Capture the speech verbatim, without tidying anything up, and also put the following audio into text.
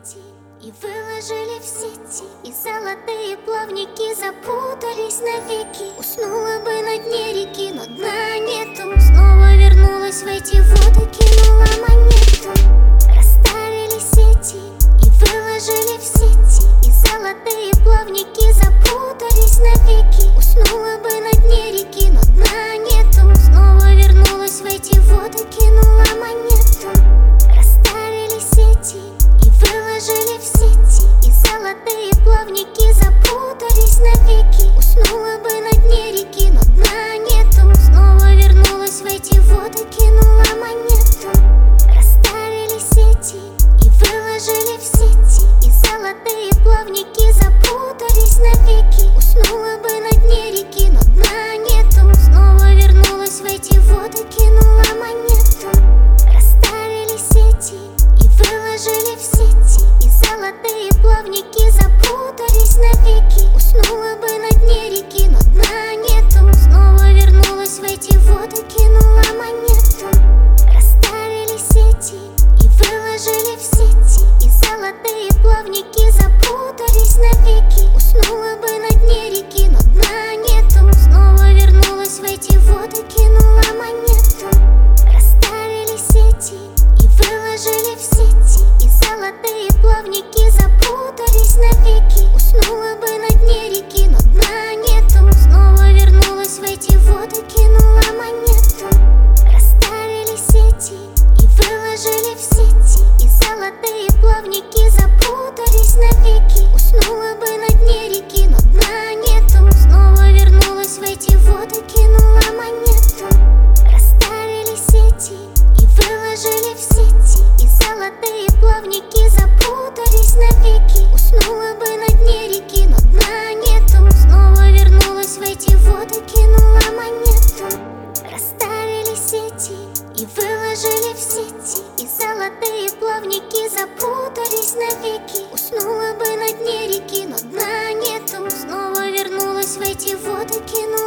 сети и выложили в сети, и золотые плавники запутались навеки. Уснула бы на дне реки, но дна нету. Снова вернулась в эти воды, кинула монету. Расставили сети и выложили в сети, и золотые плавники запутались навеки. Уснула бы на дне реки, но дна нету. Снова вернулась в эти воды, кинула монету. Расставили сети и выложили в сети, и золотые плавники запутались навеки. Уснула бы на дне реки, но дна нету. Снова вернулась в эти воды, кинула монету. Расставили сети и выложили в сети, и золотые плавники запутались навеки. Уснула бы на дне реки, но дна нету. Снова вернулась в эти воды, кинула монету. Расставили сети и выложили в сети, и золотые плавники запутались навеки. Уснула бы на дне реки, но дна нету. Снова вернулась в эти воды, кинула монету. Расставили сети и выложили в сети, и золотые плавники запутались навеки. Уснула бы на дне реки, но дна нету. Снова вернулась в эти воды, кинула монету. Расставили сети и выложили в сети, и золотые плавники запутались навеки. Уснула бы на дне реки, но дна нету. Снова вернулась в эти воды, кинула монету. Расставили сети и выложили в сети, и золотые плавники запутались навеки. Уснула бы на дне реки, но дна нету. Снова вернулась в эти воды, кинула монету. Расставили сети и выложили в сети, и золотые плавники запутались навеки. Уснула бы на дне реки, но дна нету. Снова вернулась в эти воды, кинула монету. Расставили сети и выложили в сети, и золотые плавники запутались навеки. Уснула бы на дне реки, но дна нету. Снова вернулась в эти воды, кинула